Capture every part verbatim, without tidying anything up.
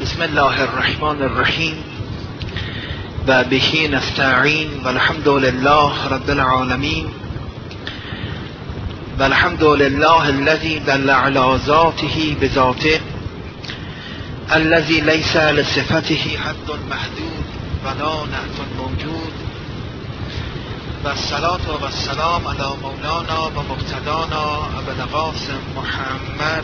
بسم الله الرحمن الرحیم و به نستعین و الحمد لله رب العالمین و الحمد لله الذي دل على ذاته بذاته الذي ليس لصفته حد محدود ولا نعت موجود و الصلاة و السلام علی مولانا و مقتدانا ابوالقاسم محمد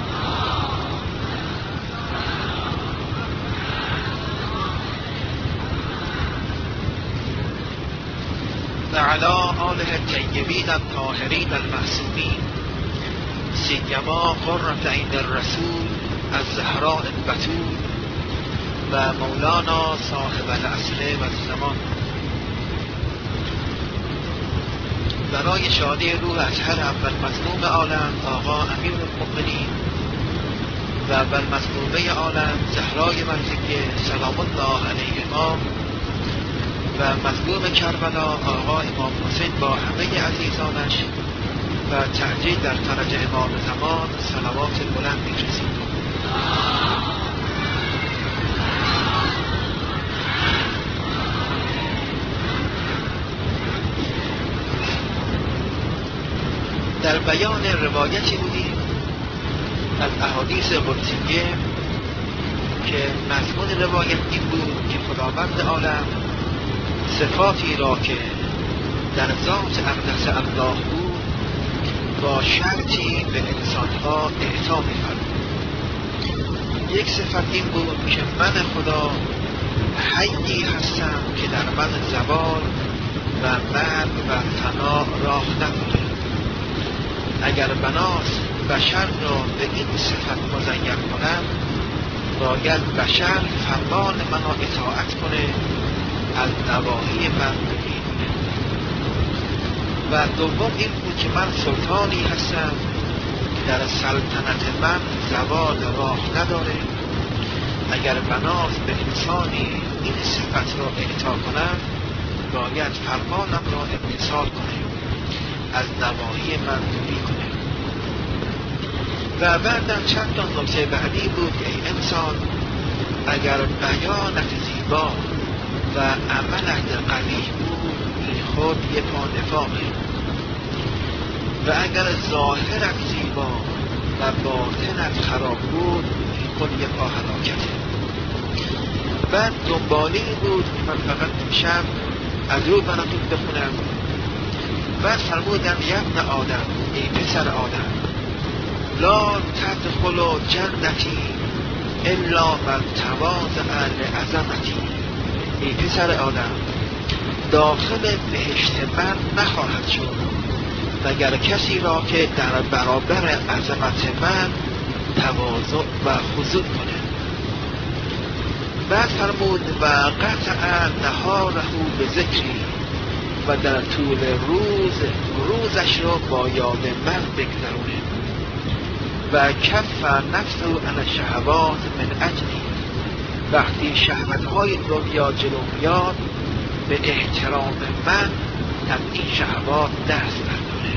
و علی آله الطیبین الطاهرین المعصومین سیما قرة عین الرسول الزهراء البتول و مولانا صاحب العصر و الزمان. برای شادی روح اطهر اول مظلوم عالم آقا امیر المؤمنین و اول مظلومه عالم زهرای مرزیه سلام الله علیهما و مظلوم کربلا آقا امام حسین با همه عزیزانش و تعجیل در فرج امام زمان صلوات بلند می‌رسید. در بیان روایتی بودیم از احادیث قدسیه که مضمون روایت این بود که خداوند عالم صفاتی را که در ذات اقدس الله بود با شرطی به انسانها اعطا می‌فرمود. یک صفت این بود که من خدا حیی هستم که در من زوال و مرگ و فنا راه نداره. اگر بناست بشر را به این صفت مزین کنم باید بشر فرمان منو اطاعت کنه، از نواهی من دوری کنه. و دوم این بود که من سلطانی هستم که در سلطنت من زوال راه نداره. اگر بناست به انسانی این صفت را اعطا کنم باید فرمانم را امتثال کنه، از نواهی من دوری کنه. و بعدم چند تا نکته بعدی بود که ای انسان اگر بیانت زیبا و عملت قبیح بود این خود یه پا نفاقه و اگر ظاهرت زیبا و باطنت خراب بود این خود یه پا هلاکته. بعد دنبالی بود که من فقط امشب از رو براتون بخونم. بعد فرمودم یبن آدم ای پسر آدم لا تدخل جنتی الا من تواضع لعظمتی. ای پسر آدم داخل بهشت من نخواهد شد مگر کسی را که در برابر عظمت من تواضع و خضوع کنه. بعد فرمود و قطع نهاره به ذکری و در طول روز روزش را با یاد من بگذرونه و کف نفس عن الشهوات من اجلی. وقتی شهوت‌های دنیا جلو میاد به احترام من از این شهوات دست برداره.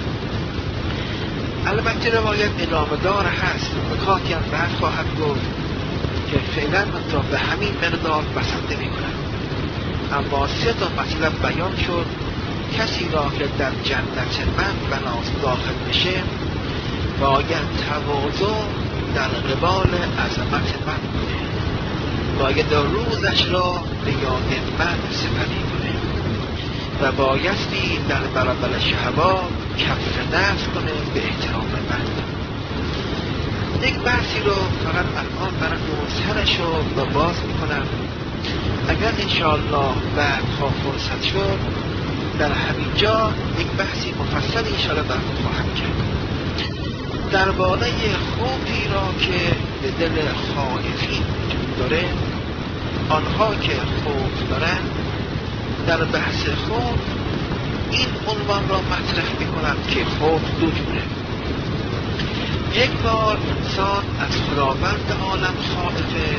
البته روایت ادامه دار هست، نکاتی هم بعد خواهد گفت که فعلا من تا به همین مقدار بسنده میکنم. اما سه تا مطلب بیان شد. کسی را که در جنت من بناست داخل بشه باید تواضع در قبال عظمت من کنه، باید روزش را به یاد من سپری کنه و بایستی در برابر شهوات کف نفس کنه به احترام من. یک بحثی رو فقط الان براتون سرش رو باز میکنم. اگر انشاءالله بعد ها فرصت شد در همین جا یک بحثی مفصل انشاءالله براتون خواهم کرد درباره خوفی را که به دل خائفین وجود داره. آنها که خوف دارن در بحث خوف این عنوان را مطرح میکنند که خوف دو جوره. یک بار انسان از خداوند عالم خائفه،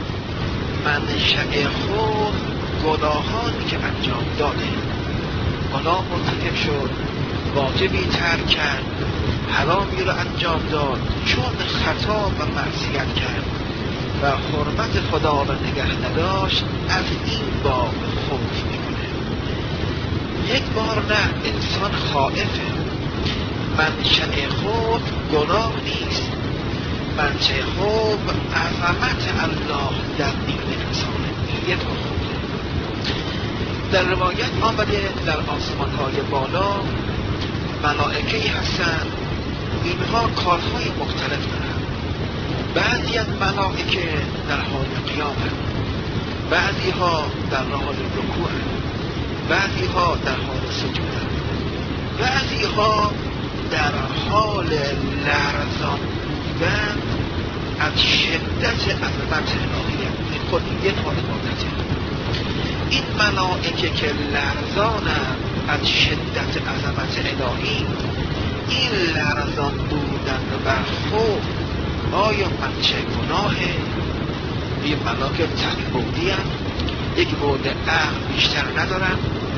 منشأ خوف گناهانی که انجام داده، گناه مرتکب شد، واجبی ترک کرد، حرامی رو انجام داد، چون خطا و معصیت کرد و حرمت خدا را نگه نداشت از این باب خوف میکنه. یک بار نه، انسان خائفه. منشأ خوف گناه نیست، منشأ خوف عظمت الله در دین انسانه. یک خوفه. در روایت آمده در آسمان‌های بالا ملائکه‌ای هستند، اینها کارهای مختلف دارند. بعضی از ملائکه در حال قیامت، بعضی ها در حال رکوع، بعضی ها در حال سجود، بعضی ها در حال لرزان بودن از شدت عظمت الهی. این خود یک حال عبادته. این ملائکه که لرزانند از شدت عظمت الهی، این لرزان بودن و خوف آیا منشأ گناهه؟ این ملائکه تک بعدی هستند، یک بعد عقل بیشتر ندارن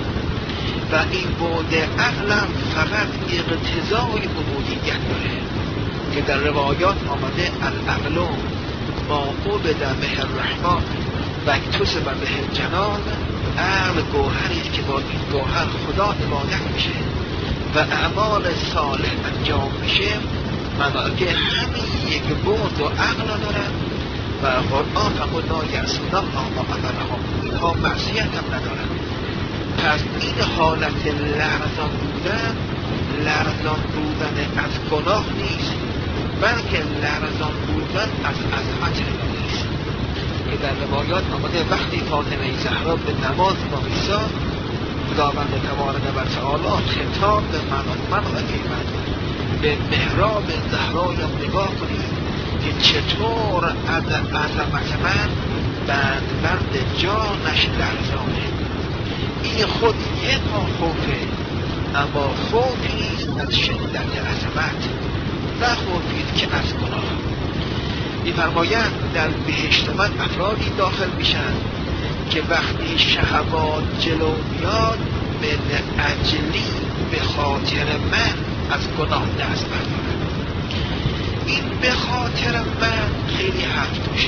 و این بعد عقل هم فقط اقتضای عبودیت داره که در روایات آمده العقل ما عبد به الرحمن و اکتسب به الجنان. عقل گوهری است که با این گوهر خدا عبادت میشه و اعمال صالح انجام میشه. ملائکه همین یک بعد و عقل دارن و قرآن فرمود لا یعصون الله ما امرهم، اینها معصیت هم ندارن. پس این حالت لرزان بودن، لرزان بودن از گناه نیست، بلکه لرزان بودن از عظمت الهی است که در روایات آمده وقتی فاطمه زهرا به نماز وایساد، خداوند تبارک و تعالی خطاب به ملائکه من به محراب زهرایم نگاه کنید که چطور از عظمت من بند بند جانش لرزانه. این خود یک خوفه، اما خوفی نیست از شدت عظمت و خوفی که از گناه. می‌فرمایند در بهشت من افرادی داخل میشن که وقتی شهوات جلو میاد من اجلی به خاطر من از گناه دست بردارن. این به خاطر من خیلی حرف توشه.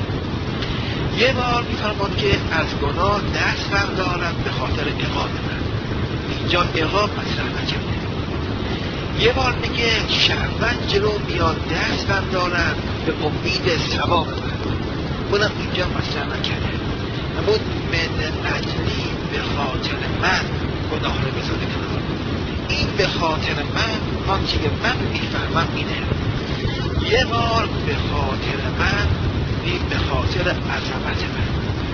یه بار میفرماد که از گناه دست بردارن به خاطر عقاب من، اینجا عقاب مطرح نکرده. یه بار میگه شهوت جلو میاد دست بردارن به امید ثواب من، اونم اینجا مطرح نکرده. اما من اجلی به خاطر من گناه رو بذاره کنار. این به خاطر من، آنچه که من میفهمم اینه، یه بار به خاطر من، این به خاطر عظمت من،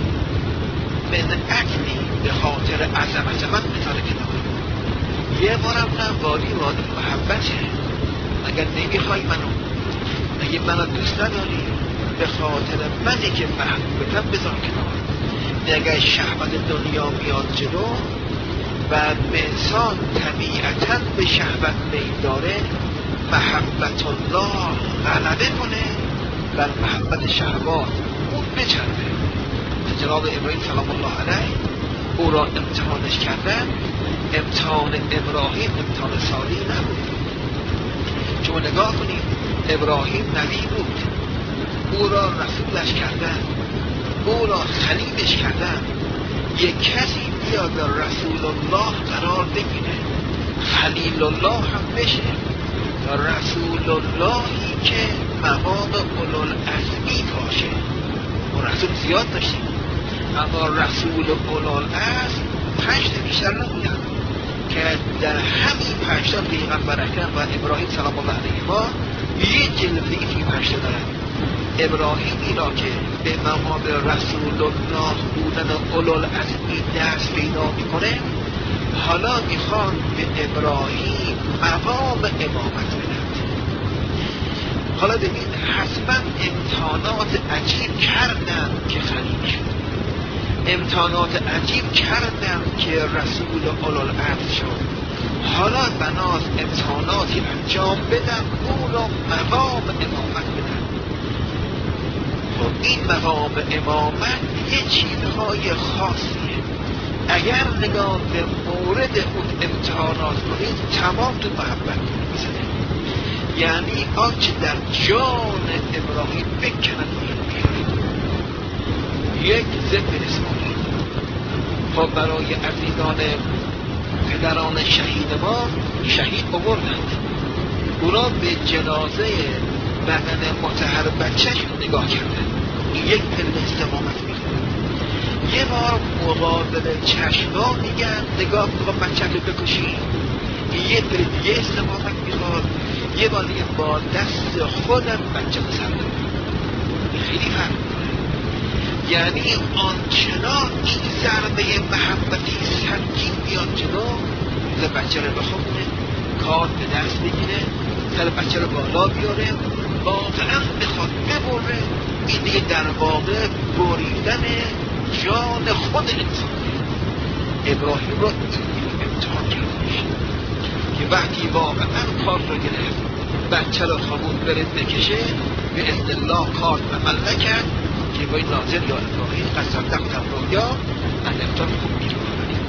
من اجلی به خاطر عظمت من بذاره کنار. یه بارم نه وادی وادی محبته، اگر نمیخوای منو، اگه منو دوست نداری، به خاطر منی که محبوبتم بذار کنار. اگر شهوت دنیا میاد جلو و انسان طبیعتاً به شهوت میل داره، محبت الله غلبه کنه بر محبت شهوات، اون بچربه. جناب ابراهیم سلام الله علیه او را امتحانش کردن. امتحان ابراهیم امتحان سالی نبود. شما نگاه کنید، ابراهیم نبی بود، او را رسولش کردن، او را خلیلش کردن. یک کسی بیاد رسول الله قرار بگیره، خلیل الله هم بشه، رسول اللهی که مقام اولوالعزمی باشه. و رسول زیاد داشتیم، اما رسول اولوالعزم پنج تا بیشتر نبودن که در همین پنج تا پیغمبر اکرم و ابراهیم سلام الله علیه ما یک جلوه این پنج تا دارن. ابراهیمی را که به مقام رسول الله بودن اولوالعزمی دست پیدا میکنه، حالا میخوان به ابراهیم مقام امامت بدن. حالا ببین، حتما امتحانات عجیب کردن که خلیل شد، امتحانات عجیب کردن که رسول اولوالعزم شد. حالا بناس امتحاناتی انجام بدن، او را مقام امامت بدن. خب این مقام امامت یه چیزهای خاصیه. اگر نگاه به مورد اون امتحانات کنید، تمام تو محبت میزنه. یعنی آنچه در جان ابراهیم بکنن بیارید. یک ضد اسماعیل. خب برای عزیزان پدران شهید ما شهید آوردند، اونا به جنازه بدن مطهر بچه‌شون نگاه کردن. این یک پله استقامت میخواد. یه بار مقابل چشما میگن نگاه میخواد بچه رو بکشی، این یه پله دیگه استقامت میخواد. یه بار دیگه با دست خودم بچه رو سر دارم. این خیلی فرق میکنه. یعنی آنچنان این ضربه محبتی سنگین میاد جلو، سر بچه رو بخونه، کار به دست بگیره، سر بچه رو بالا بیاره، واقعا بخواد ببره. این دیگه در واقع بریدن جان خود انسانه. ابراهیم رو این امتحان کردش که وقتی واقعا کار رو گرفت، بچه رو خامون بره بکشه، به اذن الله کار عمل نکرد که باید ناظر یا ابراهیم قسم دختم رویا از امتحان خوب بیرون آمده.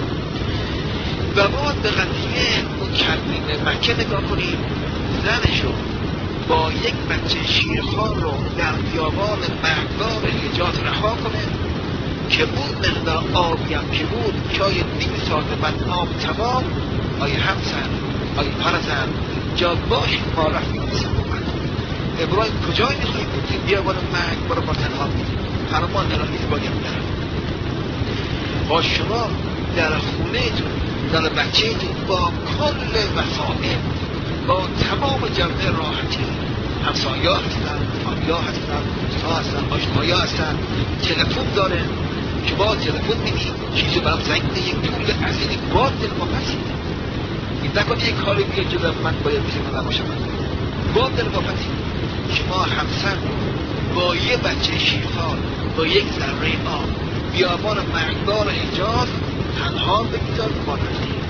و باید به قضیه اون کرمین مکه نگاه کنیم. زنشو با یک بچه شیرخوار رو در بیابان مرگبار حجاز رها کنه که اون مقدار آبی هم که بود شاید نیم ساعت بعد آب تمام. آیه همسر، آیه پرزن جا باش ما رفتیم سمومد. ابراهیم کجای میخوایی بودیم؟ بیا بالا مرگ برو با تنها بودیم، فرمان تنها نیست باید برم. با شما در خونه تون، در بچه تون با کل وسائل، با تمام جمعه راحتی، همسایه هستن، فامیلا هستن، دوستا هستن، آشنایا هستن، تلفن داره. شما تلفن میدید چیزی برام زنگ میده، یک پول عزیزی باید تلفن پسید. این نکنه یک کاری بیه جدا من باید بیشه من نباشم. باید تلفن پسید. شما همسر با یه بچه شیرخوار، با یک ذره آب، بیابان مرگبار حجاز تنها بگذار با نفتید.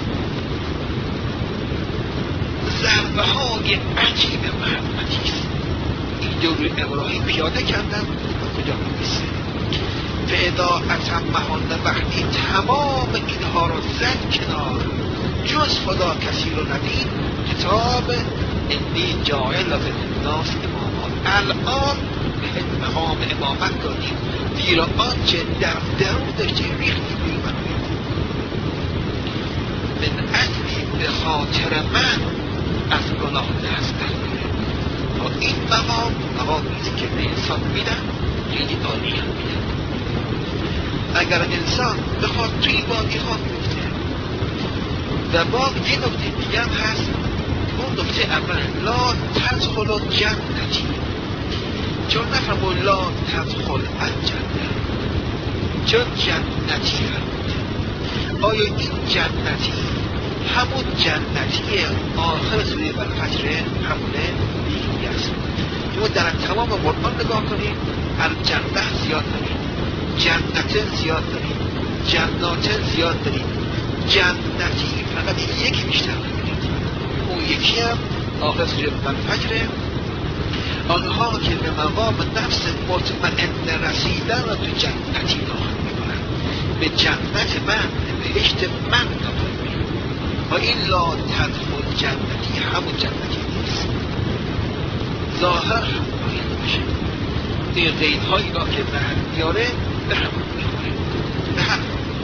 ضربه های عجیب محبتیست. این دور ابراهیم پیاده کردن و کجا میرسه؟ فعدا اتمهن وقتی تمام اینها رو زد کنار، جز خدا کسی رو ندید. کتاب انی جاعل للناس اماما، الان به مقام امامت دادیم، زیرا آنچه در درون داشتی ریختی روی من من اجلی به خاطر من از گناه دست برداره. و این مقام مقامیست که به انسان میدن، خیلی عالی هم میدن. اگر انسان بخواد توی وادی ها میفته و باز یه نکته دیگه هم هست. اون نکته اول لا تدخل جنتی، چون نفرمون لا تدخل الجنه، چون جنتی فرموده. آیا این جنتی همون جنتی آخر سوره الفجر همونه؟ دیگری است. شما در تمام قرآن نگاه کنید، الجنه زیاد دارید، جنت زیاد دارید، جنات زیاد دارید. جنتی فقط یکی بیشتر نبینید. اون یکی هم آخر سوره الفجر، آنها که به مقام نفس مطمئن رسیدن را تو جنتی داخل میکنن، به جنت من، به بهشت من داخل میکنن. و این لا تدخل جنتی همون جنتی نیست، ظاهر هم باید باشه. این قیدهایی را که ذهن میاره به همون میخوره، به همون.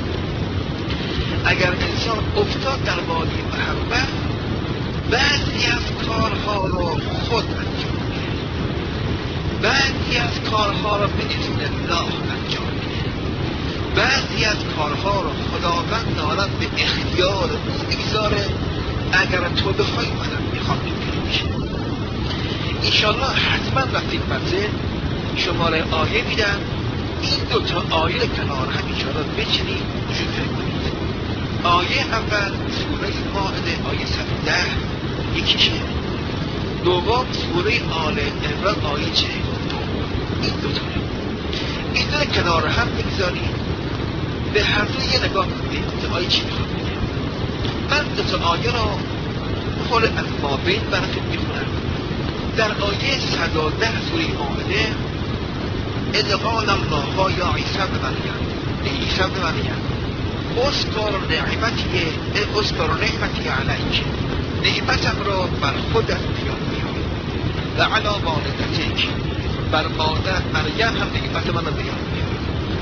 اگر انسان افتاد در وادی محبت، بعضی از کارها را خود انجام میده، بعضی از کارها را به اذن الله انجام میده، بعضی از کارها را خداوند دارد به اختیار او میگذاره. اگر تو بخوای منم میخوام اینجوری میشه. انشالله حتما رفتید منزل شماره آیه میدن، این دوتا آیه کنار هم انشالله بچنید شکر کنید. آیه اول سوره مائده آیه صد و ده یکیشه، دوم سوره آل عمران آیه چهل و دو. این دوتا این دوتا کنار هم بگذارید، به هر دو یه نگاه کنید که آیه چی میخواد بگه. من دوتا آیه را خود از ما بین براتون میخونم. در آیه صد و ده سوره مائده اذ قال الله یا عیسی ابن مریم، عیسی ابن مریم اذکر نعمتی اذکر نعمتی علیک، نعمتم را بر خودت بیان بیان و علی والدتک، بر مادر مریم هم نعمت من را بیان بیان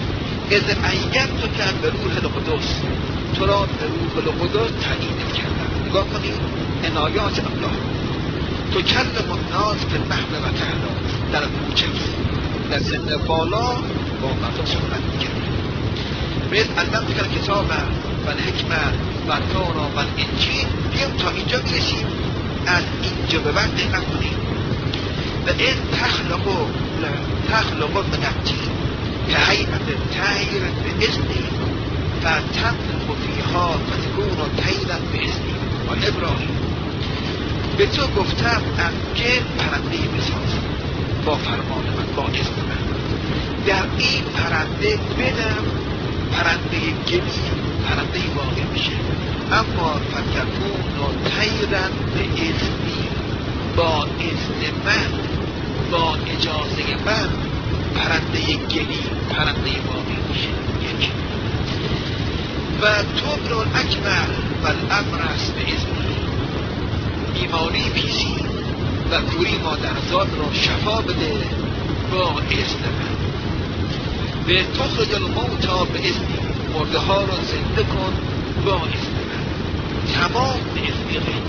از ایت تو که به روح القدس تو را به روح القدس تعیین کردم. نگاه کنید عنایات الله. تو کلم الناس به محل و کهلا در کوچک در سن بالا با مردم صحبت میکرد. باید علم که کتاب و حکمه و تورا و انجیل بیام تا اینجا میرسیم. از اینجا به بعد دقت کنیم و این تخلقو تخلقو من الطین که هیئت طیر به اذنی فتنفخ فیها فتکون طیرا باذنی. و ابراهیم به تو گفتم از گل پرنده بساز با فرمان من با اذن من. در این پرنده بدم پرنده گلی پرنده واقع میشه. اما فتکون و طیرا باذنی با اذن من با اجازه من پرنده گلی پرنده واقع میشه. یک و تبر الاکمل و الامر است به اذنی. بیماری پیسی و کوری مادرزاد را شفا بده با اذن من. به تخرج الموتی به اذنی مرده ها را زنده کن با اذن من. تمام به اذن غیر.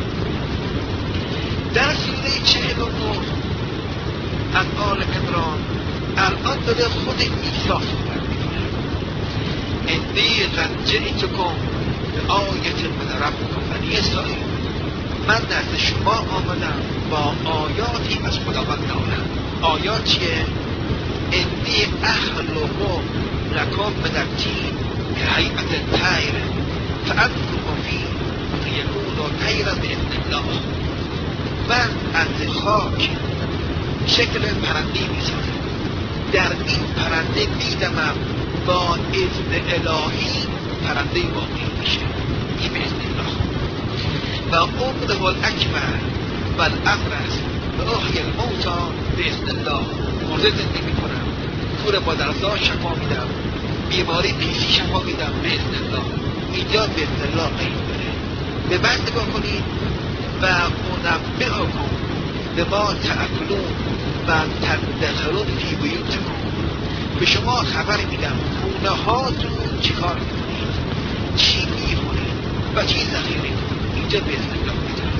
در سوره چهل و نه از آل عمران الان داره خود عیسی صحبت میکنه. انی قد جئتکم به آیت من ربکم بنی اسرائیل. من نزد شما آمدم با آیاتی از خداوند عالم. آیات چیه؟ انی اخلق لکم من الطین که هیئت طیر فانفخ فیه فیکون طیرا باذن الله. من از خاک شکل پرنده میسازم. در این پرنده میدمم با اذن الهی پرنده واقعی میشه. این به اذن الله. و عمره الاکمل و الامر است به احیی الموتی به اذن الله. مرده زنده میکنم. کور مادرزاد شفا میدم. بیماری پیسی شفا میدم به اذن الله. اینجا به اذن الله قید داره. به بعد نگاه کنید و انبئکم بما تأکلون و تدخرون فی بیوتکم. به شما خبر میدم خونه هاتون چی کار میکنید، چی میخورید و چی ذخیره کنید. اینجا به اذن الله میدم.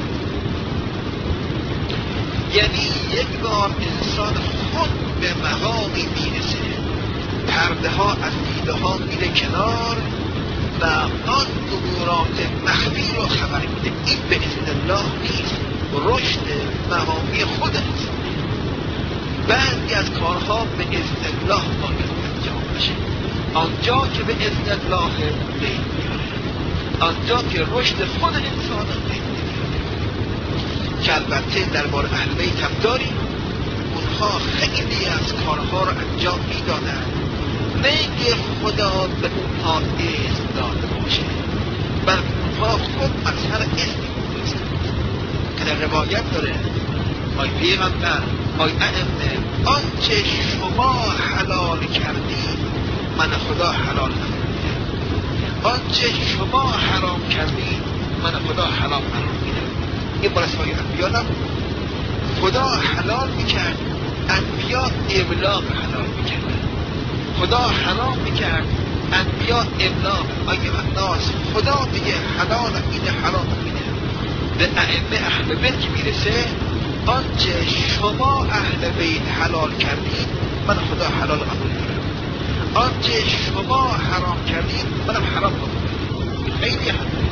یعنی یک بار انسان خود به مقامی میرسه پرده ها از دیده ها میره کنار و آن امورات مخفی رو خبر میده. این به اذن الله نیست، رشد مقامی خود انسان. بعضی از کارها به اذن الله باید انجام بشه. آنجا که به اذن الله بین میاره، آنجا که رشد خود انسان بین میاره. که البته درباره اهل بیت هم داریم. اونها خیلی از کارها رو انجام میدادن نه اینکه خدا به اونها اذن داده باشه، بلکه اونها خود مظهر اذن می‌دونستند. که در روایت داره آی پیغمبر آی ائمه آنچه شما حلال کردید من خدا حلال نمی‌کنم، آنچه شما حرام کردید من خدا حرام قرار میدم. این برسای انبیا نبود. خدا حلال میکرد، انبیا ابلاغ حلال میکرد. خدا حرام میکرد، انبیا ابلاغ. آیه الناس خدا میگه حلال میده حرام میده. به ائمه اهل بیت میرسه آنچه شما اهل بیت حلال کردید من خدا حلال قبول میکنم، آنچه شما حرام کردید منم حرام قبول میکنم. خیلی حرام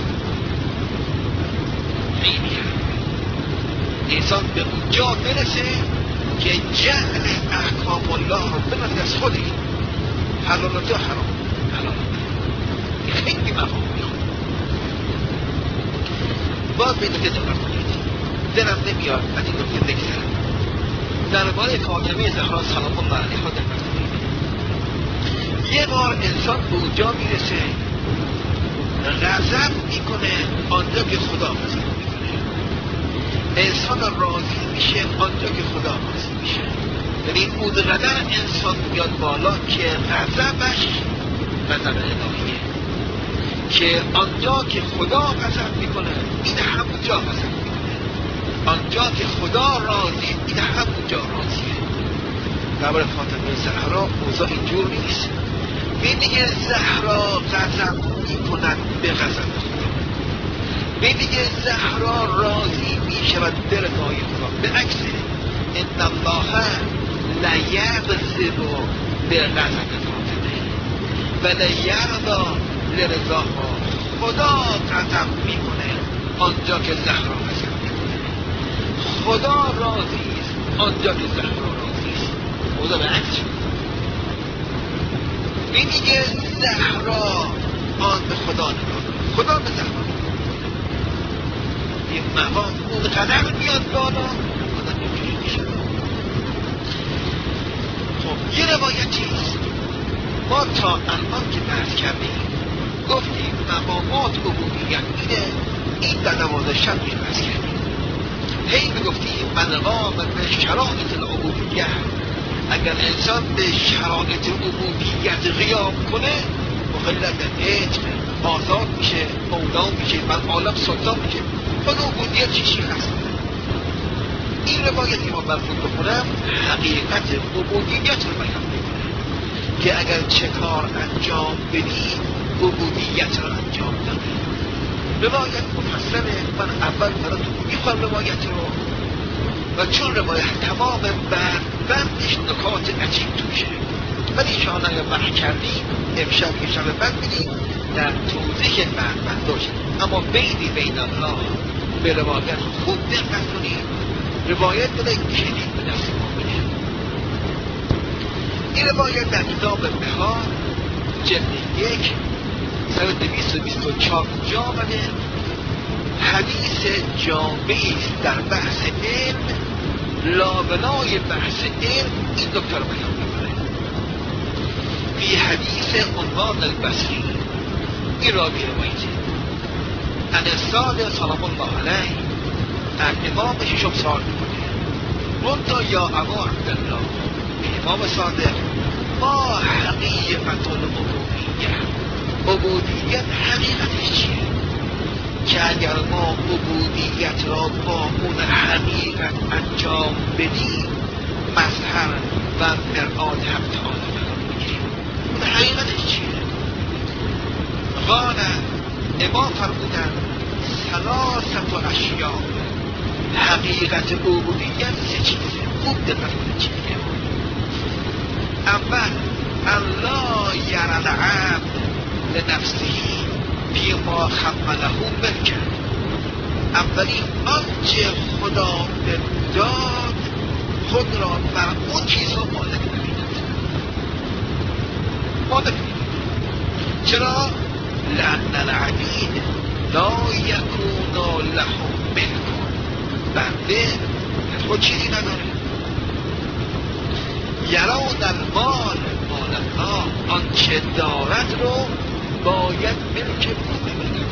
خیلی حرام. انسان به اونجا برسه که جعل احکام الله رو بنده از خودی حلالات و حرام حلال. این خیلی مقام میخواد. باز به نکته دقت کنید. دلم نمیاد از این نکته بگذرم. درباره فاطمه زهرا سلام الله علیها دقت کنید. یه بار انسان به اونجا میرسه غضب میکنه آنجا که خدا غضب میکنه. انسان راضی میشه آنجا که خدا راضی میشه. یعنی اونقدر انسان میاد بالا که غضبش غضب الهیه، که آنجا که خدا غضب میکنه این همونجا غضب میکنه، آنجا که خدا راضی این همونجا راضیه. درباره فاطمه زهرا اوضاع اینجور نیست. میگه زهرا غضب میکند به غضب خدا، میگه زهرا راضی میشود به رضای خدا. به عکس ان الله لیغضب به غضب فاطمه و لیرضی لرضاها. خدا غضب میکنه آنجا که زهرا غضب میکنه، خدا راضی است آنجا که زهرا راضی است. خدا به عکس میگه زهرا آن به خدا نگاه، خدا به زهرا این مقام اون قدر میاد بالا، خدا اینجوری میشه. خب یه روایتی است ما تا الان که بحث کردیم گفتیم مقامات عبودیت اینه، این در نماز شب میشه بحث کردیم. هی میگفتیم مقام به شرایط العبودیت، اگر انسان به شرایط عبودیت قیام کنه مخلد عتق آزاد میشه، مولا میشه، بر عالم سلطان میشه. خود عبودیت چیشی هست؟ این روایتی ما برخود بکنم حقیقت عبودیت رو بیان میکنه که اگر چه کار انجام بدی عبودیت رو انجام دادی. روایت مفصله، من اول براتون میخوام روایت رو، و چون روایت تمام بر بندش نکات عجیب توشه ولی شانه یا بحث کردیم امشب یه شب بند بدیم در توضیح بر بنداش. اما بیدی بین الله به روایت خوب دقت کنید، روایت بده کلید به دست ما بده. این روایت در کتاب بهار جلد یک صفحه دویست و بیست و چهار جا آمده. حدیث جامعی است در بحث علم، لابلای بحث علم این دکتر بیان میکنه. فی حدیث عنوان البصری، این راوی روایته ان الصادق سلام الله علیه از امام ششم سال میکنه. منتا یا ابا عبدالله، امام صادق ما حقیقت العبودیت، عبودیت حقیقتش چیه؟ که اگر ما عبودیت را با اون حقیقت انجام بدیم مظهر و مرآت حق تعالی قرار میگیریم. اون حقیقتش چیه؟ قال امام فرمودن ثلاثت اشیاء، حقیقت عبودیت سه چیزه. خوب دقت کنید چی میگه. اول الله یرى العبد لنفسه بیما خمله ملکن، اولین آنچه خدا به داد خود را بر اون چیزا مالک نمیداد. مالک نمیداد. چرا؟ لأن العبید لا یکون له ملک، بنده خود چیزی نداره. یرون المال مال الله، آنچه دارد رو باید ملک او ببیند.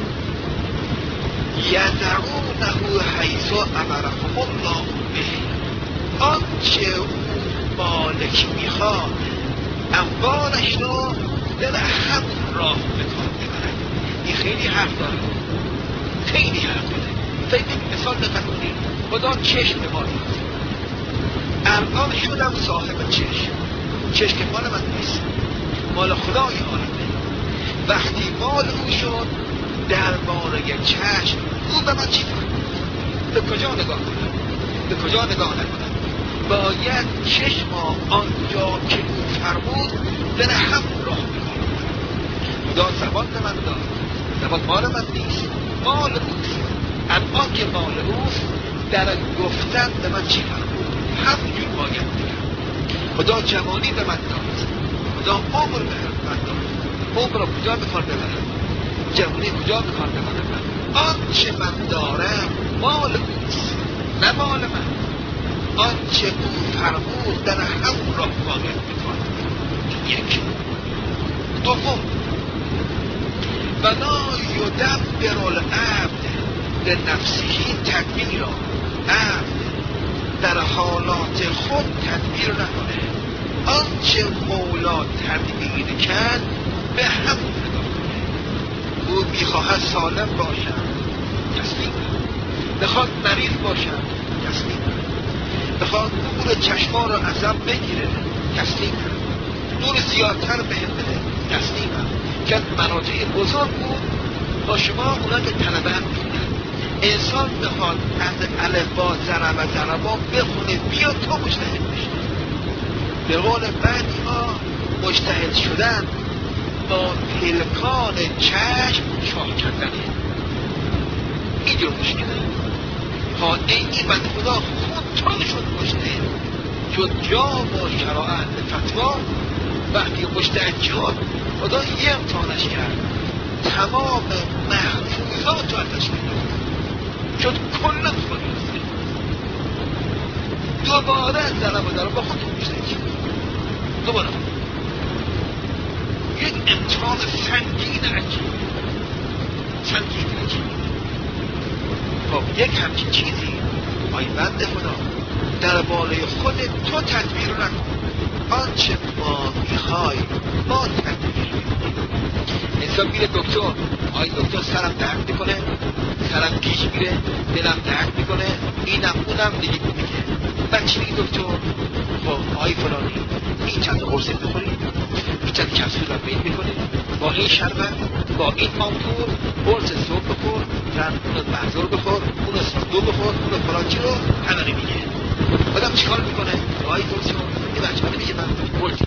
یدعونه حیث امرهم الله به، آنچه او مالک میخواد اموالش رو در همون راه بکار ببرد. این خیلی حرف داره، خیلی حرف داره. فکر مثال دقت کنید، خدا چشم ما دید، الان شدم صاحب چشم، چشم مال من نیست، مال خدای عالمه. وقتی مال او شد درباره چشم او به من چی فرمود؟ به کجا نگاه کنم؟ به کجا نگاه نکنم؟ باید چشم آنجا که او فرمود در همون راه بکنم. خدا زبان به من داد، زبان مال من نیست، مال اوست. الان که مال اوست در گفتن به من چی فرمود همونجور باید بگم. خدا جوانی به من داد، خدا عمر به من داد، عمر را کجا بکار ببرم؟ جوانی کجا بکار ببرم؟ آنچه من دارم مال اوست نه مال من. آنچه او فرمود در همون راه باید بکار ببرم. یک. دوم ولا یدبر العبد لنفسه تدبیرا، عبد در حالات خود تدبیر نکنه. آنچه مولا تدبیر کرد به همون نگاه کنه. او میخواهد سالم باشد تسلیم کنه، بخواد مریض باشد تسلیم کنه، بخواد نور چشما را ازم بگیره تسلیم کنه، نور زیادتر بهم بده. تسلیمم که مناطق بزرگ بود با شما اونا که طلبه هم میدن. انسان بخواد از الفبا ضرب و ضربا بخونه بیاد تا مجتهد بشه. به قول بعضی ها مجتهد شدن با پلکان چشم چاه کردنه. اینجور مشکله. ها اینی بند خدا خودتان شد مجتهد شد جا با شرائع فتوا. وقتی مجتهد شد خدا یه امتحانش کرد، تمام محفوظات رو ازش می‌گرفت شد کلا خلاصه. دوباره ضرب و ضرب با خودتون مجتهد شد. دوباره یک امتحان سنگین عجیب سنگین عجیب. خب یک همچین چیزی آی بنده خدا در بالای خود تو تدبیر نکن. آنچه ما میخوای ما تدبیر انسان میره دکتر، آی دکتر سرم درد میکنه، سرم پیش میره، دلم درد میکنه، اینم اونم دیگه میگه. بعد چی میگه دکتر؟ خب آی فلانی این چند قرص بخوری، این چند کپسول رو بین میکنه، با این شربت، با این مامپور، قرص صبح بخور، چند اونو محضور بخور، اونو صندوق بخور، اونو فلانچی رو همه رو میگه. آدم چیکار میکنه؟ آی دکتر این بچه ها میگه من قرص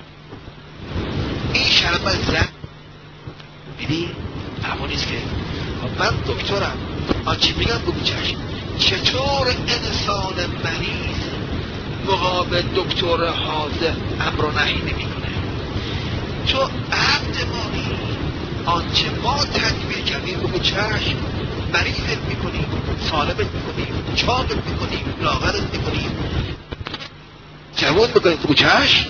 این شربت زن دیدی؟ اما نیست که من دکترم آنچه میگم بگو چشم. چطور انسان مریض مقابل دکتر حاضر امر و نهی نمیکنه؟ تو عبد مانی آنچه ما تدبیر کردیم بگو چشم. مریضت میکنیم، سالمت میکنیم، چاقت میکنیم، لاغرت میکنیم، جوان میکنیم بگو چشم.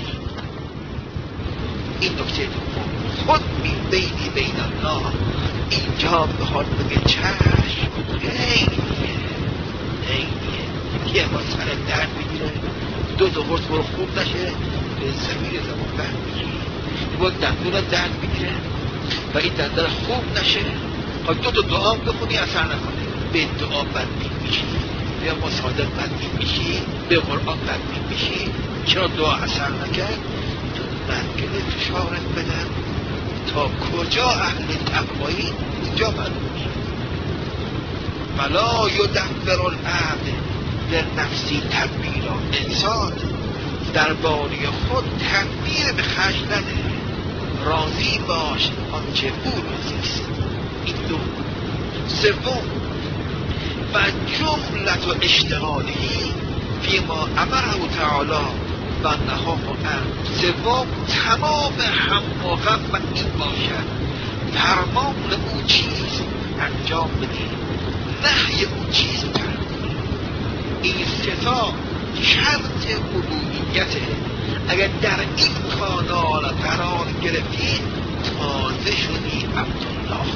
این نکته خود می بینی بین الله اینجا بخواد بگه چشم. اینیه اینیه یه ما سر درد میگیره، دو دو قرص برو خوب نشه به زمین زمان برد میگیری، با دندون درد میگیره و این دندون خوب نشه دو تا دعا بخونی اثر نکنه. به دعا بدبین میشی، به مصادق بدبین میشی، به قرآن بدبین میشی. چرا دعا اثر نکرد؟ تو منگل فشارت بدن تا کجا اهل تقوایی اینجا معلوم میشه. ولا یدبر العبد لنفسی تدبیرا. انسان در باری خود تدبیر به خرج نده، راضی باش آنچه او راضیست. این دو. سوم و جملت و اشتغالی فیما امره تعالی و نهاه عن. سوم تمام هم و غم و این باشد فرمان او چیز انجام بدی، نهی او چیز ترک. این ستا شرط عبودیته. اگر در این کانال قرار گرفتی تازه شدی عبدالله.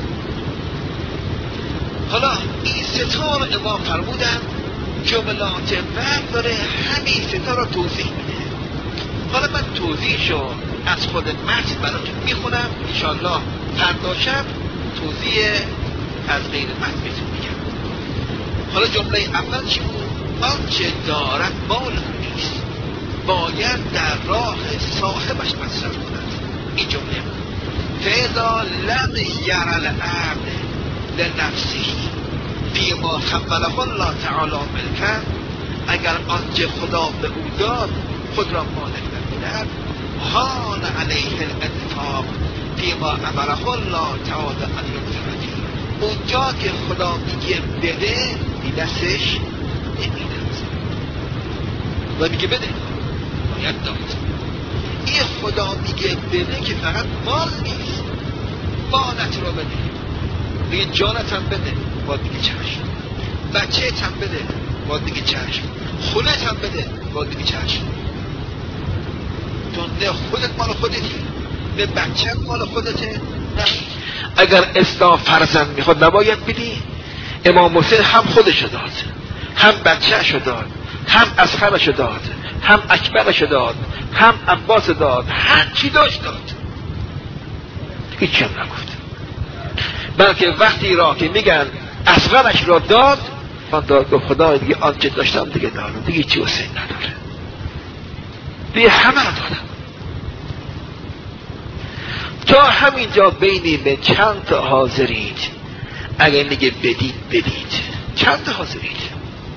حالا این ستا رو امام فرمودن جملات بعد داره همین ستا رو توضیح میده. حالا من توضیحشو از خود متن براتون میخونم، انشالله فردا شب توضیح از غیر متن بهتون میگم. حالا جمله اول چی بود؟ آنچه دارد مال نیست باید در راه صاحبش مصرف کند. این جمله فاذا لم یر العبد لنفسه فیما خبره الله تعالی ملکا. اگر آنچه خدا به او داد خود را مالک نکند، حان علیه الانفاق فیما امره الله تعالی ان ينفق. اونجا که خدا میگه بده دستش نمیدن و میگه بده باید داد. این خدا میگه بده که فقط مال نیست، مالت رو بده، میگه جانت هم بده باید میگه چشم، بچهت هم بده باید میگه چشم، خونت هم بده باید میگه چشم. چون نه خودت مال خودتی، به بچه مال خودته. نه اگر اصلاح فرزند میخواد نباید بدی. امام حسین هم خودشو داد، هم بچه‌شو داد، هم اصغرشو داد، هم اکبرشو داد، هم عباس داد، هر چی داشت داد، هیچی هم نگفت. بلکه وقتی را که میگن اصغرش را داد، من داد گفت خدا دیگه آنچه داشتم دیگه دارم، دیگه چی حسین نداره، دیگه همه را دادم. تا همینجا بینی به چند تا حاضرید؟ اگر نگه بدید بدید، چند تا حاضرید؟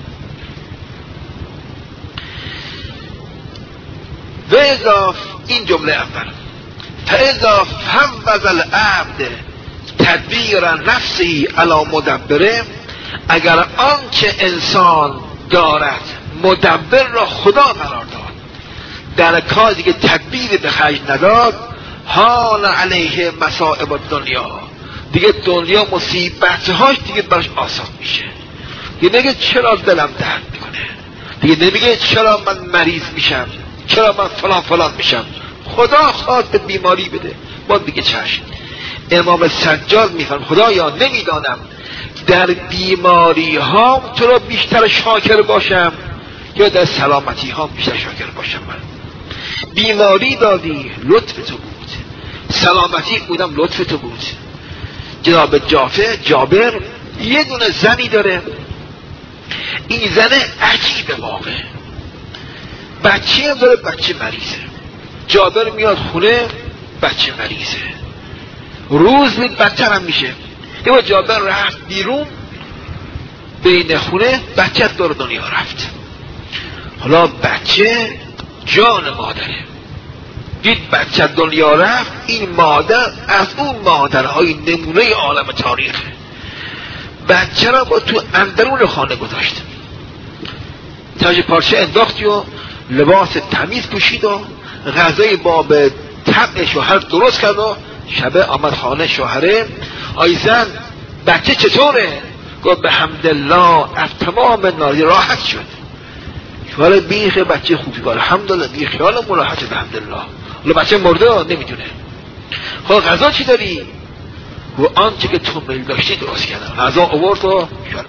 و اضاف این جمله اول فاذا فوض العبد تدبیر نفسی علی مدبره، اگر آنچه انسان دارد مدبر را خدا قرار داد، در کاری که تدبیر به خرج نداد، حال علیه مصائب الدنیا، دیگه دنیا مصیبتهاش دیگه براش آسان میشه. دیگه نمیگه چرا دلم درد میکنه، دیگه نمیگه چرا من مریض میشم، چرا من فلان فلان میشم. خدا خواست بیماری بده، ما دیگه چشم. امام سجاد میفرم خدایا نمیدانم در بیماری ها تو را بیشتر شاکر باشم یا در سلامتی ها بیشتر شاکر باشم. من بیماری دادی لطف تو بود، سلامتی بودم لطف تو بود. جناب جافر جابر یه دونه زنی داره، این زنه عجیبه واقع، بچه هم داره، بچه مریضه. جابر میاد خونه، بچه مریضه، روز مید بدتر هم میشه. یه با جابر رفت بیرون بین خونه، بچه دور دنیا رفت. حالا بچه جان مادره، دید بچه دنیا رفت، این مادر از اون مادرهای نمونه عالم تاریخه. بچه را با تو اندرون خانه گذاشت، تاج پارچه انداختی و لباس تمیز پوشید و غذای باب طبع شوهر درست کرد و شبه آمد خانه شوهره. آی زن بچه چطوره؟ گفت به حمدالله از تمام ناری راحت شد. شوهر بیخ بچه خوبی بود الحمدلله، بیخ خیال مراحت به حمدالله. حالا بچه مرده نمیدونه. خب غذا چی داری؟ و آنچه که تو میل داشتی درست کردم. غذا آورد و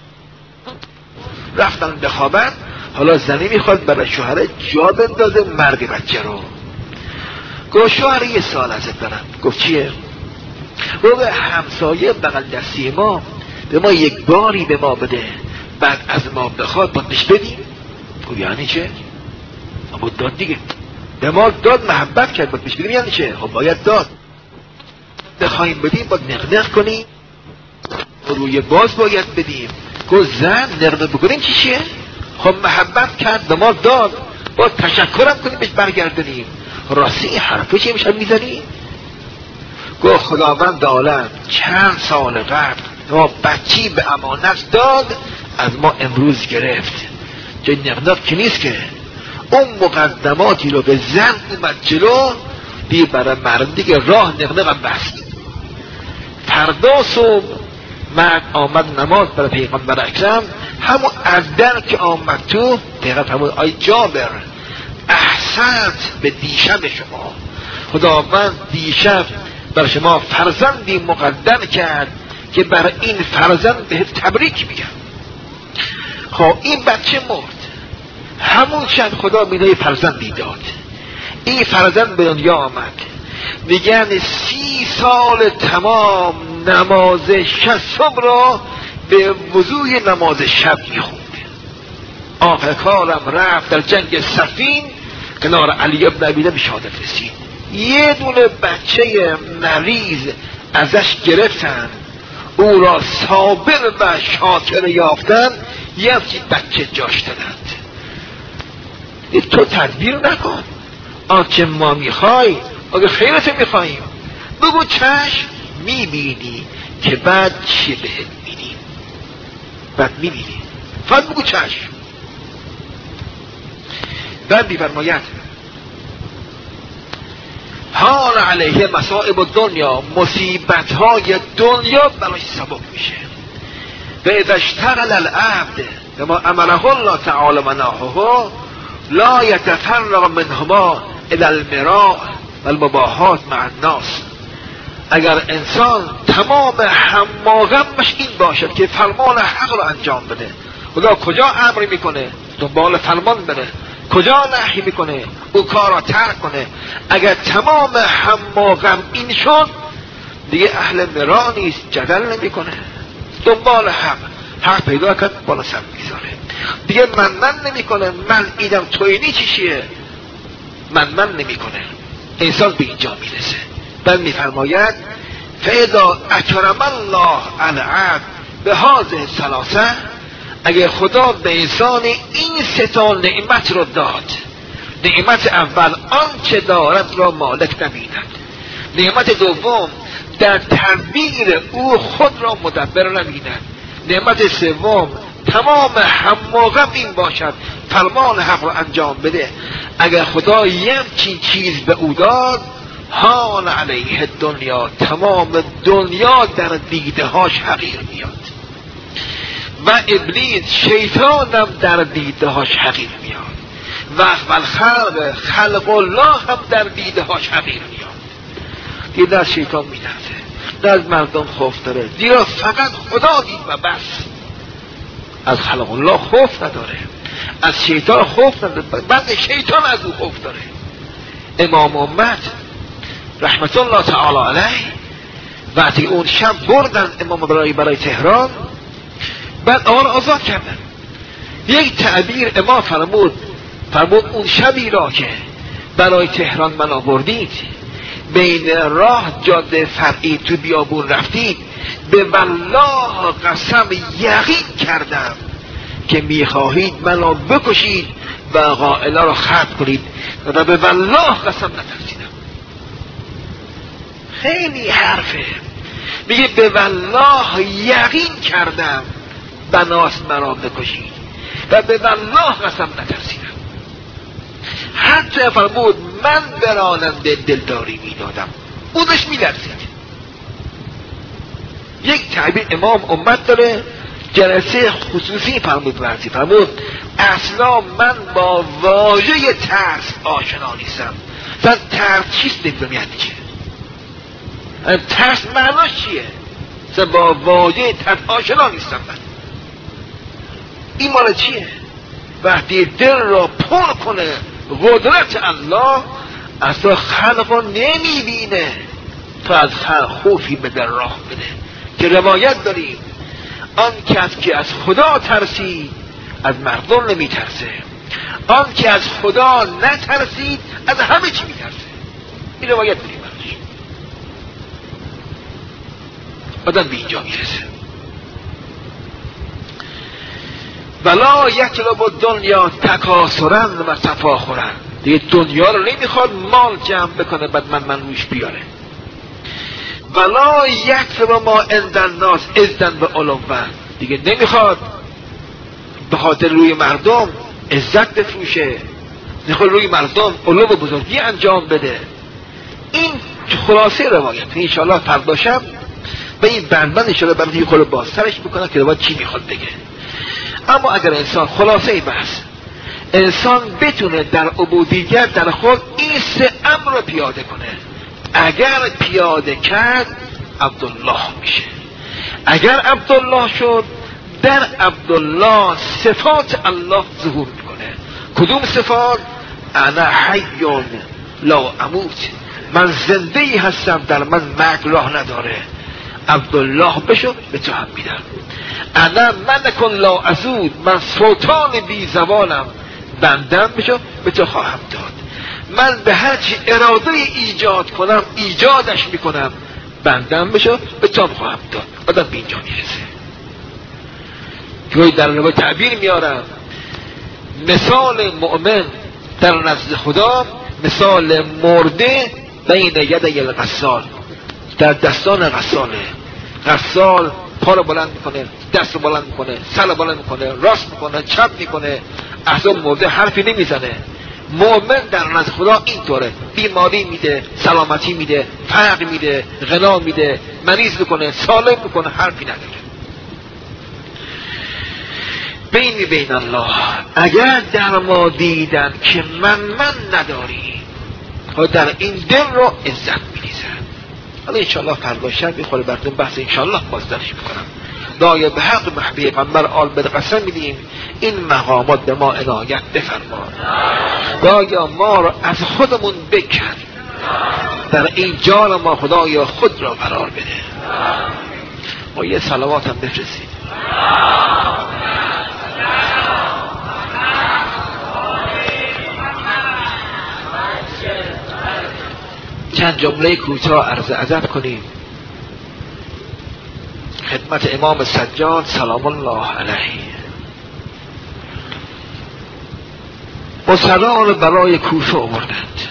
رفتن بخوابن. حالا زنی میخواد برای شوهر جا بندازه مرگ بچه رو. گفت شوهر یه سال ازت دارم. گفت چیه؟ گفت همسایه بغل دستی ما به ما یک باری به ما بده، بعد از ما بخواد باید بهش بدیم. گفت یعنی چه؟ اما داد دیگه، به ما داد، محبت کرد، باید بهش بدیم. یعنی چه؟ خب باید داد، بخوایم بدیم باید نقنق کنیم، روی باز باید بدیم. گفت زن نقنق بکنیم چی چیه؟ خب محبت کرد، به ما داد، باید تشکرم کنیم بهش برگردنیم. راستی این حرفه چیه میشن میزنی؟ گفت خداوند عالم چند سال قبل ما بچی به امانت داد، از ما امروز گرفت. جای نقنق که نیست که. اون مقدماتی رو به زن اومد جلو، بی برای مرد دیگه راه نقنقم بست. فردا صبح مرد آمد نماز برای پیغمبر اکرم، همون از در که آمد تو پیغمبر همون آی جابر احسنت به دیشب شما، خداوند دیشب بر شما فرزندی مقدم کرد که برای این فرزند به تبریک میگم. خب این بچه مرد، همون چند خدا میده فرزندی داد، این فرزند به دنیا آمد. میگن سی سال تمام نماز شب صبح را به وضوی نماز شب میخوند. آخر کارم رفت در جنگ صفین کنار علی ابن ابی طالب شهادت رسید. یه دونه بچه مریض ازش گرفتن، او را صابر و شاکر یافتن، یه همچین بچه جاش دادند. تو تدبیر نکن، آنچه ما میخوای، اگه خیرت میخواییم بگو چشم، میبینی که بعد چی بهت میدیم، بعد میبینی، فقط بگو چشم. بعد بیفرماید حال علیه مصائب الدنیا، مصیبت های دنیا برای سبب میشه. و اذا اشتغل العبد بما امره الله تعالی مناهه لا یتفرق منهما الى المراء والمباحات مع الناس. اگر انسان تمام هماغمش این باشد که فرمان حق رو انجام بده، خدا کجا امر میکنه دنبال فرمان بره، کجا نهی میکنه او کار را ترک کنه، اگر تمام هماغم این شد دیگه اهل مرا نیست، جدل نمیکنه، دنبال حق، حق پیدا کرد بالا سر میذاره، دیگه من من نمیکنه، من ایدم توینی چی چیه، من من نمیکنه. انسان به اینجا میرسه. بل میفرماید فاذا اکرم الله العبد به هذه ثلاثه، اگر خدا به انسان این سه تا نعمت رو داد، نعمت اول آنچه دارد را مالک نبیند، نعمت دوم در تدبیر او خود را مدبر نبیند، نعمت سوم تمام همواره این باشد فرمان حق را انجام بده، اگر خدا یک چیز به او داد حال علیه دنیا، تمام دنیا در دیده هاش حقیر میاد و ابلیس شیطانم در دیده هاش حقیر میاد و خلق خلق الله هم در دیده هاش حقیر میاد. دیگه از شیطان میترسه، نه از مردم خوف داره، دیگه فقط خدا دید و بس، از خلق الله خوف نداره، از شیطان خوف نداره، بعد شیطان از او خوف داره. امام امت رحمت الله تعالی علیه وقتی اون شب بردن امام برای برای تهران، بعد آن آزاد کردن. یک تعبیر امام فرمود، فرمود اون شبی را که برای تهران من آوردید، بین راه جاده فرعی تو بیابون رفتید، به والله قسم یقین کردم که میخواهید منو بکشید و قائله را ختم کنید و به والله قسم نترسیدم. خیلی حرفه، میگه به والله یقین کردم بناست مرا بکشید و به والله قسم نترسیدم. حتی فرمود من به راننده دلداری میدادم، اونش میدرسید. یک تعبیر امام امت داره، جلسه خصوصی فرمود ورزی، فرمود اصلا من با واژه ترس آشنا نیستم. مثلا ترس چیست نمیدونم یعنی چه، ترس معناش چیه، مثلا با واژه ترس آشنا نیستم من. این مال چیه؟ وقتی دل را پر کنه قدرت الله، اصلا خلق را نمیبینه تا از خلق خوفی به در راه بده. که روایت داریم آن کس که از خدا ترسید از مردم نمیترسه، آن که از خدا نترسید از همه چی میترسه. این روایت داریم برش. آدم به اینجا میرسه. ولا یطلب دنیا تکاثرن و تفاخرن، دیگه دنیا رو نمیخواد مال جمع بکنه بعد من من روش بیاره. ولا یطلب ما عند الناس عزا و علوا، دیگه نمیخواد به خاطر روی مردم عزت بفروشه، نمیخواد روی مردم علو و بزرگی انجام بده. این خلاصه روایت. انشاءالله فردا شب به این بندبند انشاءالله برای یه خود بازترش بکنم که روایت چی میخواد بگه. اما اگر انسان خلاصه بحث انسان بتونه در عبودیت در خود این سه امر رو پیاده کنه، اگر پیاده کرد عبدالله میشه. اگر عبدالله شد در عبدالله صفات الله ظهور میکنه. کدوم صفات؟ انا حی لا اموت، من زنده ای هستم در من مرگ راه نداره. عبدالله بشو به تو هم میدم. انا من لا ازود، من سلطان بی زوالم، بندم بشو به تو خواهم داد. من به هر چی اراده ایجاد کنم ایجادش میکنم، بندم بشو به تو خواهم داد. آدم به اینجا میرسه. که در روی تعبیر میارم مثال مؤمن در نزد خدا مثال مرده بین یدی الغسال، در دستان غساله. غسال پا رو بلند میکنه، دست رو بلند میکنه، سر رو بلند میکنه، راست میکنه، چپ میکنه، اصلا مرده حرفی نمیزنه. مؤمن در نزد خدا اینطوره، بیماری میده، سلامتی میده، فقر میده، غنا میده، مریض میکنه، سالم میکنه، حرفی نداره. بین بین الله، اگر در ما دیدن که من من نداری و در این دل رو عزت میریزن. حالا انشاءالله فردا شب میخوره براتون بحث انشاءالله بازدارش میکنم. دایه به حق محبی پیغمبر آل به قسم میدیم این مقامات به ما عنایت بفرما. دایه ما رو از خودمون بکن، در این جان ما خدایا خود را قرار بده. ما یه صلوات هم بفرستیم. چند جمله کوتاه عرض ادب کنیم خدمت امام سجاد سلام الله علیه. اسرا برای کوفه آوردند.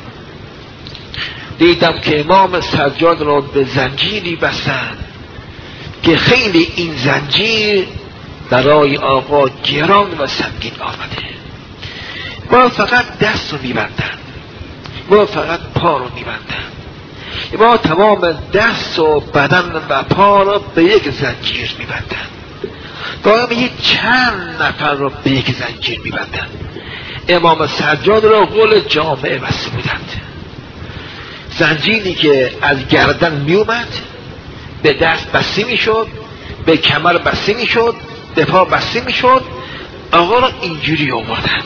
دیدم که امام سجاد را به زنجیری بستند که خیلی این زنجیر برای آقا گران و سنگین آمده. ما فقط دست رو میبندن، ما فقط پا رو میبندن، ما تمام دست و بدن و پا رو به یک زنجیر میبندن. دائما یک چند نفر رو به یک زنجیر میبندن. امام سجاد را قول جامعه بسته بودند. زنجیری که از گردن میومد به دست بسته میشد، به کمر بسته میشد، به پا بسته میشد. آقا را اینجوری آوردند.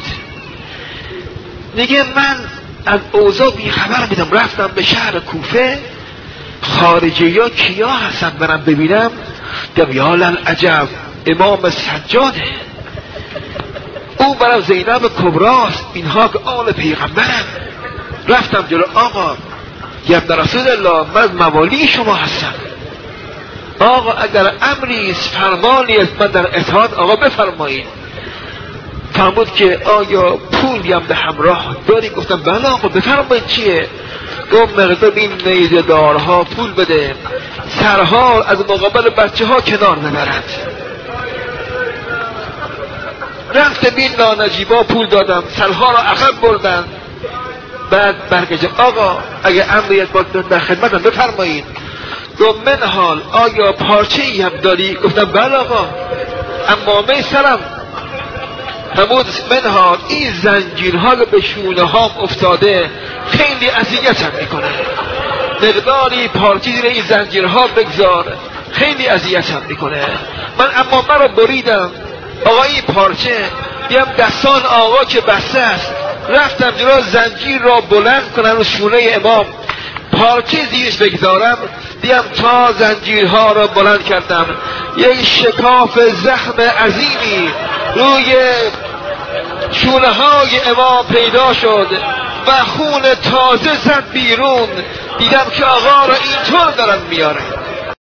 دیگه من از اوضاع بی خبر بودم. رفتم به شهر کوفه، خارجی ها کیا هستن برم ببینم. دم یا للعجب امام سجاده، او برم زینب کبراست، اینها که آل پیغمبرم. رفتم جلو آقا، یا ابن رسول الله من موالی شما هستم. آقا اگر امری است فرمانی است من در اطاعت آقا بفرمایید. فرمود که آیا پولی هم به همراه داری؟ گفتم بله آقا بفرمایید. چیه؟ گفت مقدار این نیزه دارها پول بده، سرها از مقابل بچه ها کنار نبرد. رفت بین نانجیبا پول دادم، سرها را عقب بردن. بعد برگشت آقا اگه امریت باید در خدمتم بفرمایید. گفت من حال آیا پارچه ای هم داری؟ گفتم بله آقا، امامه سرم. همون من حال این زنجیرها رو به شونه هام افتاده، خیلی اذیتم میکنه. مقداری پارچه زیر این زنجیرها بگذار، خیلی اذیتم میکنه. من امامه رو بریدم. آقا این پارچه بیام دستان آقا که بسته است. رفتم جلو زنجیر را بلند کنم و شونه امام پارچه زیرش بگذارم، بیام تا زنجیرها را بلند کردم. یک شکاف زخم عظیمی روی شونه های امام پیدا شد و خون تازه زد بیرون. دیدم که آقا را اینطور دارن میاره.